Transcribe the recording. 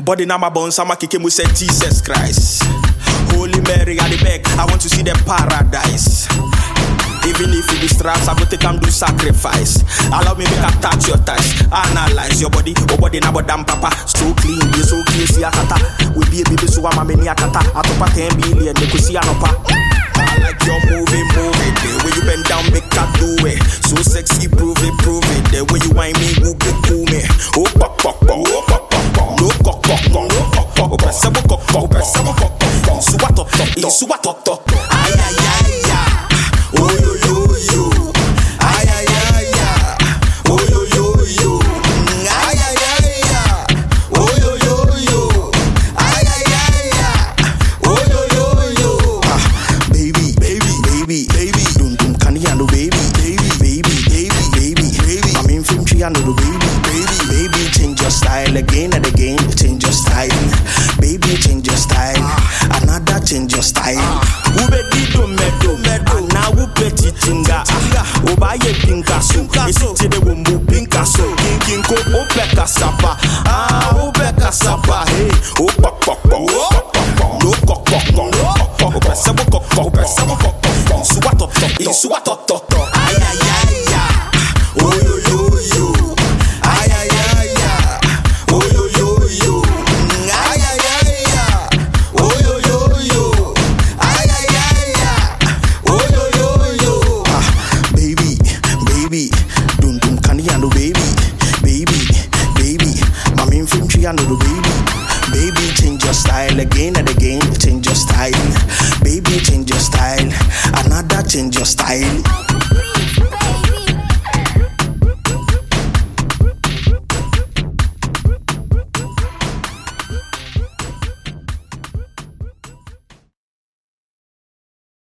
Body na my bones, I'ma kick him with say Jesus Christ. Holy Mary, I the beg, I want to see the paradise. Even if you be straps, I go take and do sacrifice. Allow me make a touch your thighs. Analyze your body na bodam papa. So clean, you so clean, see a kata. We be a baby, so I'm a mini a kata. I top a 10 billion, they could see a nopa. I like your moving. The way you bend down, make a do it. So sexy, prove it. The way you whine me, who get cool me. Oh, pop, pop, pop, oh, pop, pop, pop. No cock, cock, cock, no cock, cock. Press a cock, cock, press a cock, cock. So what, top. Ay, ay, ay, ay. Oh, yo, yo, yo. Ay, ay, ay, ay. Oh, yo, yo, yo. Ay, ay, ay, ay. Oh, yo, yo, yo. Ay, ay, ay, ay. Oh, yo, yo, yo. Baby. Dum, can you handle baby? Baby. I'm in film tree, I know the baby. Change your style again and again. Change your style. Baby, change your style. Another change your style. Ubedido medo. Now we petty tinga. Obaye pinka so. Isiti de wumbu pinka so. Kinko opeka sapa. Opeka sapa. Hey. Pop. No cock. Opesa cock. Suwato. Ay, ay, ay, ay. Oh, yo, yo, yo. Ay, ay, ay, ay. Oh, yo, yo, yo. Ay, ay, ay, ay. Oh, yo, yo, yo. Ay, ay, ay, ay. Oh, yo, yo, yo. Baby. Dum, can you handle baby? Baby. I'm in film tree, I know the baby. Baby, change your style again and again. Change your style. Baby, change your style. Another change your style.